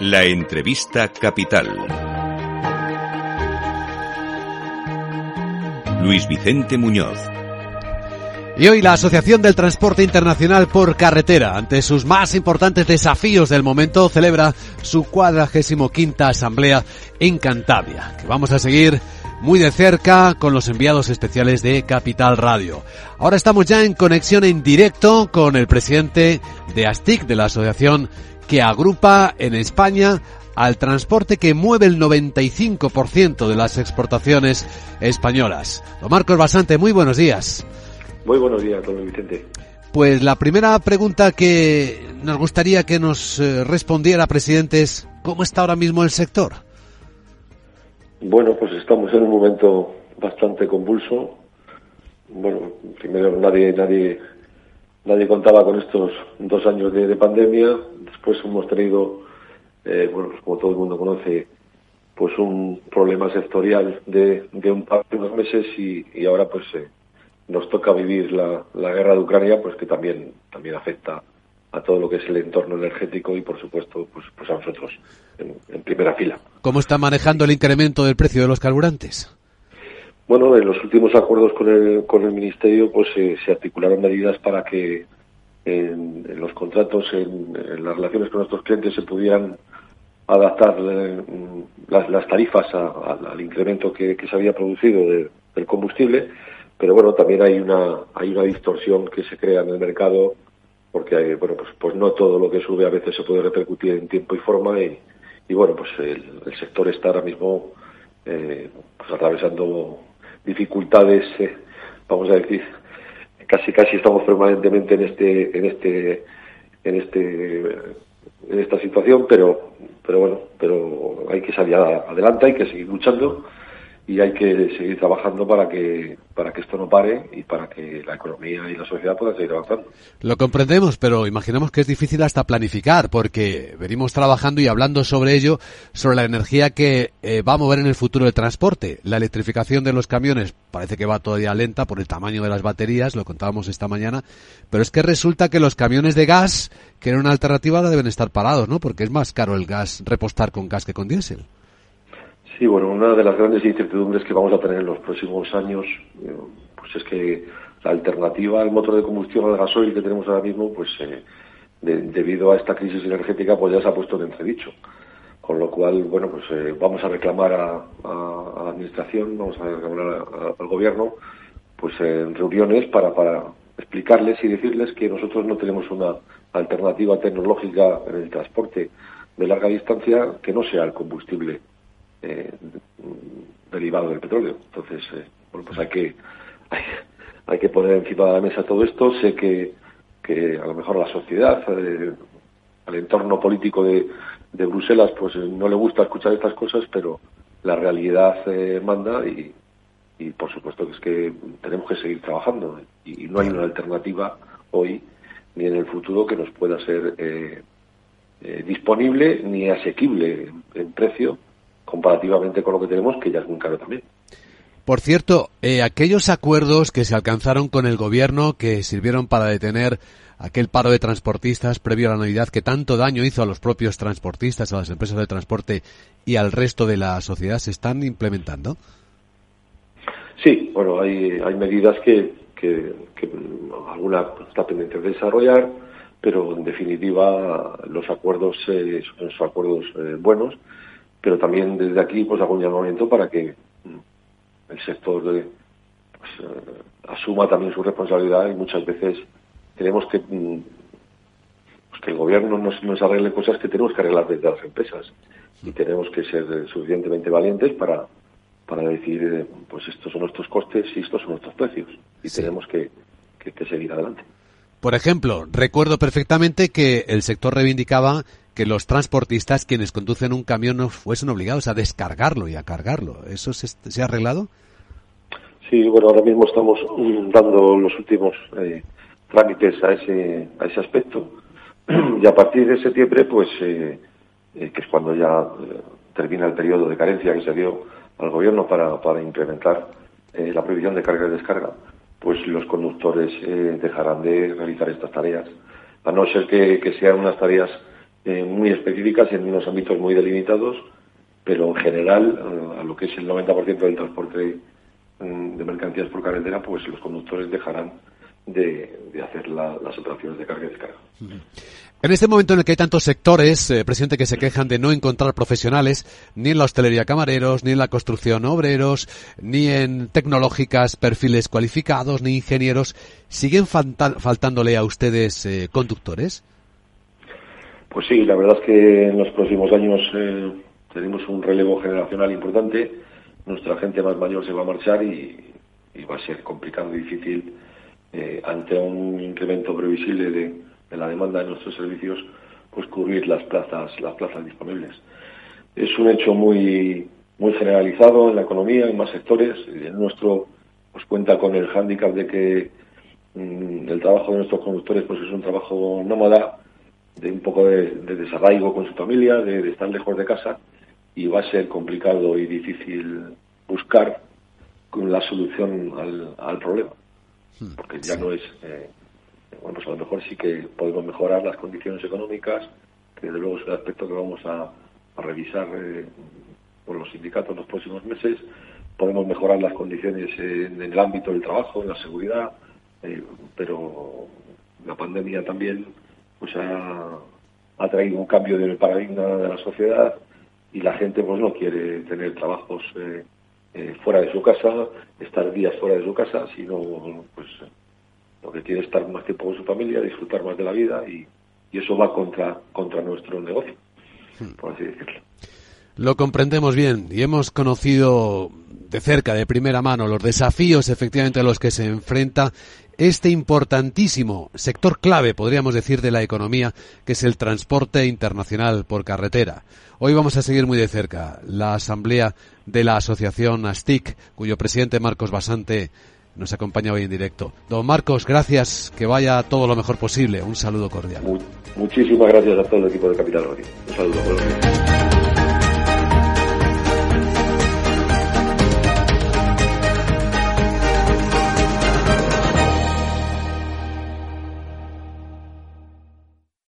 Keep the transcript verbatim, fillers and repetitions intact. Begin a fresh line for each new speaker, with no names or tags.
La entrevista capital. Luis Vicente Muñoz.
Y hoy la Asociación del Transporte Internacional por Carretera, ante sus más importantes desafíos del momento, celebra su cuadragésimo quinta asamblea en Cantabria, que vamos a seguir muy de cerca con los enviados especiales de Capital Radio. Ahora estamos ya en conexión en directo con el presidente de ASTIC, de la asociación que agrupa en España al transporte que mueve el noventa y cinco por ciento de las exportaciones españolas. Don Marcos Basante, muy buenos días.
Muy buenos días, don Vicente.
Pues la primera pregunta que nos gustaría que nos eh, respondiera, presidente, es ¿cómo está ahora mismo el sector?
Bueno, pues estamos en un momento bastante convulso. Bueno, primero nadie nadie nadie contaba con estos dos años de, de pandemia. Después hemos tenido, eh, bueno, pues como todo el mundo conoce, pues un problema sectorial de, de un par de unos meses y, y ahora pues eh, nos toca vivir la, la guerra de Ucrania, pues que también también afecta a todo lo que es el entorno energético y por supuesto pues pues a nosotros en, en primera fila.
¿Cómo está manejando el incremento del precio de los carburantes?
Bueno, en los últimos acuerdos con el con el ministerio pues eh, se articularon medidas para que en, en los contratos, en, en las relaciones con nuestros clientes se pudieran adaptar eh, las, las tarifas a, a, al incremento que, que se había producido de, del combustible, pero bueno, también hay una hay una distorsión que se crea en el mercado porque hay, bueno pues pues no todo lo que sube a veces se puede repercutir en tiempo y forma y, y bueno pues el, el sector está ahora mismo eh, pues atravesando dificultades, eh, vamos a decir, casi casi estamos permanentemente en este en este en este en esta situación, pero pero bueno, pero hay que salir adelante, hay que seguir luchando y hay que seguir trabajando para que para que esto no pare y para que la economía y la sociedad puedan seguir avanzando.
Lo comprendemos, pero imaginemos que es difícil hasta planificar, porque venimos trabajando y hablando sobre ello, sobre la energía que eh, va a mover en el futuro el transporte. La electrificación de los camiones parece que va todavía lenta por el tamaño de las baterías, lo contábamos esta mañana, pero es que resulta que los camiones de gas, que era una alternativa, deben estar parados, ¿no? Porque es más caro el gas, repostar con gas que con diésel.
Sí, bueno, una de las grandes incertidumbres que vamos a tener en los próximos años, eh, pues es que la alternativa al motor de combustión al gasoil que tenemos ahora mismo, pues eh, de, debido a esta crisis energética, pues ya se ha puesto en entredicho. Con lo cual, bueno, pues eh, vamos a reclamar a, a, a la administración, vamos a reclamar a, a, al gobierno, pues eh, en reuniones para, para explicarles y decirles que nosotros no tenemos una alternativa tecnológica en el transporte de larga distancia que no sea el combustible Eh, derivado del petróleo. Entonces, eh, bueno, pues hay que hay, hay que poner encima de la mesa todo esto. Sé que, que a lo mejor la sociedad, eh, al entorno político de, de Bruselas, pues eh, no le gusta escuchar estas cosas, pero la realidad eh, manda y, y por supuesto que es que tenemos que seguir trabajando y, y no hay una alternativa hoy ni en el futuro que nos pueda ser eh, eh, disponible ni asequible en, en precio comparativamente con lo que tenemos, que ya es muy caro también.
Por cierto, eh, aquellos acuerdos que se alcanzaron con el gobierno que sirvieron para detener aquel paro de transportistas previo a la Navidad que tanto daño hizo a los propios transportistas, a las empresas de transporte y al resto de la sociedad, ¿se están implementando?
Sí, bueno, hay hay medidas que, que, que alguna está pendiente de desarrollar, pero en definitiva los acuerdos eh, son acuerdos eh, buenos. Pero también desde aquí pues hago un llamamiento para que el sector de, pues, eh, asuma también su responsabilidad y muchas veces tenemos que pues, que el gobierno nos, nos arregle cosas que tenemos que arreglar desde las empresas y tenemos que ser suficientemente valientes para para decir eh, pues estos son nuestros costes y estos son nuestros precios y sí. tenemos que, que, que seguir adelante.
Por ejemplo, recuerdo perfectamente que el sector reivindicaba que los transportistas, quienes conducen un camión, no fuesen obligados a descargarlo y a cargarlo. ¿Eso se, se ha arreglado?
Sí, bueno, ahora mismo estamos dando los últimos eh, trámites a ese a ese aspecto y a partir de septiembre, pues, eh, eh, que es cuando ya eh, termina el periodo de carencia que se dio al gobierno para, para implementar eh, la prohibición de carga y descarga, pues los conductores eh, dejarán de realizar estas tareas, a no ser que, que sean unas tareas eh, muy específicas en unos ámbitos muy delimitados, pero en general, eh, a lo que es el noventa por ciento del transporte mm, de mercancías por carretera, pues los conductores dejarán de, de hacer la, las operaciones de carga y descarga.
En este momento en el que hay tantos sectores, eh, presidente, que se quejan de no encontrar profesionales, ni en la hostelería camareros, ni en la construcción obreros, ni en tecnológicas perfiles cualificados, ni ingenieros, ¿siguen falta- faltándole a ustedes eh, conductores?
Pues sí, la verdad es que en los próximos años eh, tenemos un relevo generacional importante. Nuestra gente más mayor se va a marchar y, y va a ser complicado y difícil eh, ante un incremento previsible de, de la demanda de nuestros servicios, pues cubrir las plazas, las plazas disponibles. Es un hecho muy, muy generalizado en la economía, en más sectores. El nuestro pues cuenta con el hándicap de que mmm, el trabajo de nuestros conductores pues es un trabajo nómada, de un poco de, de desarraigo con su familia, de, de estar lejos de casa, y va a ser complicado y difícil buscar la solución al, al problema, porque ya no es, eh, bueno, pues a lo mejor sí que podemos mejorar las condiciones económicas, que desde luego es un aspecto que vamos a, a revisar eh, por los sindicatos en los próximos meses. Podemos mejorar las condiciones eh, en el ámbito del trabajo, en la seguridad, eh, pero la pandemia también pues ha, ha traído un cambio del paradigma de la sociedad, y la gente pues no quiere tener trabajos eh, eh, fuera de su casa, estar días fuera de su casa, sino pues lo que quiere es estar más tiempo con su familia, disfrutar más de la vida, y, y eso va contra contra nuestro negocio, por así decirlo.
Lo comprendemos bien y hemos conocido de cerca, de primera mano, los desafíos efectivamente a los que se enfrenta este importantísimo sector clave, podríamos decir, de la economía, que es el transporte internacional por carretera. Hoy vamos a seguir muy de cerca la asamblea de la asociación ASTIC, cuyo presidente Marcos Basante nos acompaña hoy en directo. Don Marcos, gracias, que vaya todo lo mejor posible. Un saludo cordial.
Muchísimas gracias a todo el equipo de Capital Radio. Un saludo.